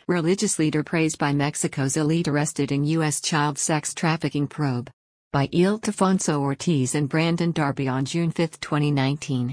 Religious leader praised by Mexico's elite arrested in U.S. child sex trafficking probe. By Ildefonso Ortiz and Brandon Darby on June 5, 2019.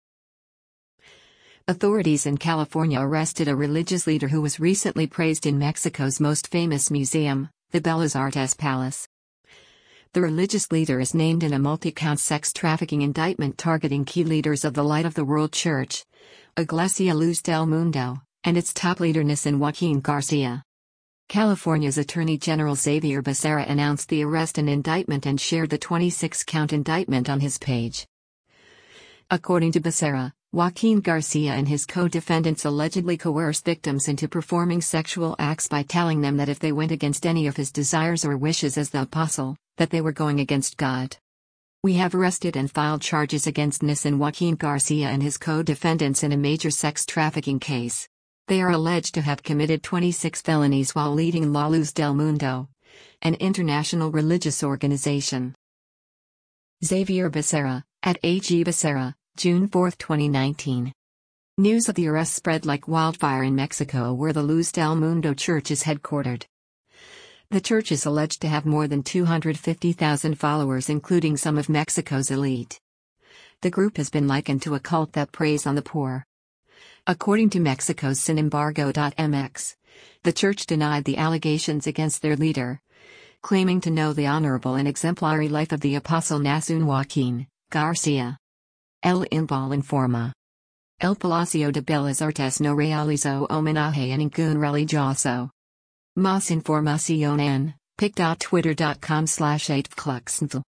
Authorities in California arrested a religious leader who was recently praised in Mexico's most famous museum, the Bellas Artes Palace. The religious leader is named in a multi-count sex trafficking indictment targeting key leaders of the Light of the World Church, Iglesia Luz del Mundo, and its top leader Nissen Joaquin Garcia. California's Attorney General Xavier Becerra announced the arrest and indictment and shared the 26-count indictment on his page. According to Becerra, Joaquin Garcia and his co-defendants allegedly coerced victims into performing sexual acts by telling them that if they went against any of his desires or wishes as the apostle, that they were going against God. We have arrested and filed charges against Nissen Joaquin Garcia and his co-defendants in a major sex trafficking case. They are alleged to have committed 26 felonies while leading La Luz del Mundo, an international religious organization. Xavier Becerra, at AG Becerra, June 4, 2019. News of the arrest spread like wildfire in Mexico, where the Luz del Mundo Church is headquartered. The church is alleged to have more than 250,000 followers, including some of Mexico's elite. The group has been likened to a cult that preys on the poor. According to Mexico's Sinembargo.mx, the church denied the allegations against their leader, claiming to know the honorable and exemplary life of the apostle Nissen Joaquin Garcia. El Imbal informa. El Palacio de Bellas Artes no realizó homenaje a ningún religioso. Más información en pic.twitter.com/8fcluxnfl.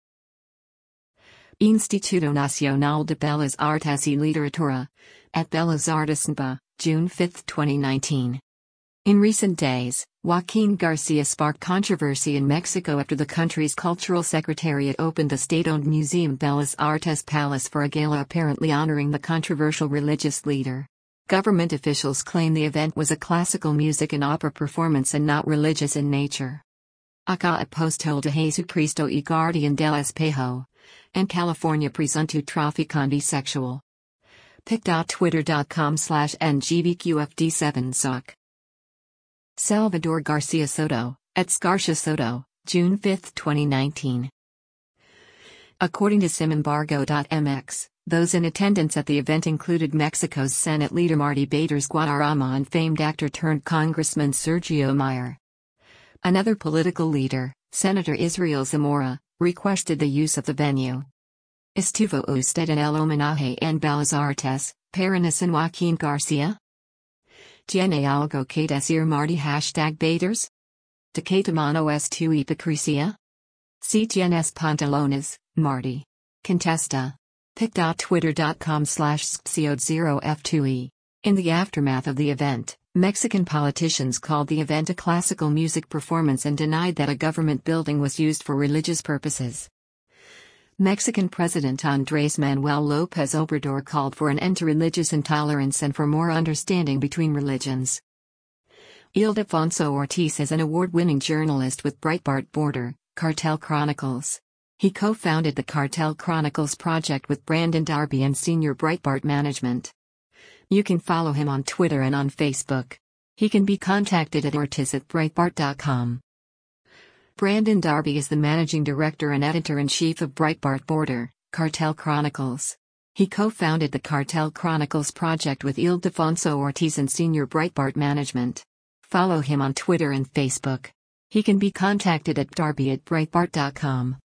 Instituto Nacional de Bellas Artes y Literatura, at Bellas Artes NBA, June 5, 2019. In recent days, Joaquin Garcia sparked controversy in Mexico after the country's cultural secretariat opened the state-owned museum Bellas Artes Palace for a gala apparently honoring the controversial religious leader. Government officials claim the event was a classical music and opera performance and not religious in nature. Acá apóstol de Jesucristo y guardián del espejo, and California presunto traficante sexual. pic.twitter.com/ngbqfd7soc. Salvador Garcia Soto, at Scarcia Soto, June 5, 2019. According to Sinembargo.mx, those in attendance at the event included Mexico's Senate leader Martí Batres Guadarrama and famed actor-turned-congressman Sergio Mayer. Another political leader, Senator Israel Zamora, requested the use of the venue. ¿Estuvo usted en el homenaje en Bellas Artes, para Nissen Joaquin Garcia? ¿Tiene algo que decir Martí #Batres? ¿De qué tamaño es tu hipocresía? Si tienes pantalones, Martí. Contesta. pic.twitter.com/scio0f2e. In the aftermath of the event, Mexican politicians called the event a classical music performance and denied that a government building was used for religious purposes. Mexican President Andrés Manuel López Obrador called for an end to religious intolerance and for more understanding between religions. Ildefonso Ortiz is an award-winning journalist with Breitbart Border, Cartel Chronicles. He co-founded the Cartel Chronicles project with Brandon Darby and senior Breitbart management. You can follow him on Twitter and on Facebook. He can be contacted at ortiz@breitbart.com. Brandon Darby is the managing director and editor-in-chief of Breitbart Border, Cartel Chronicles. He co-founded the Cartel Chronicles project with Ildefonso Ortiz and senior Breitbart management. Follow him on Twitter and Facebook. He can be contacted at darby@breitbart.com.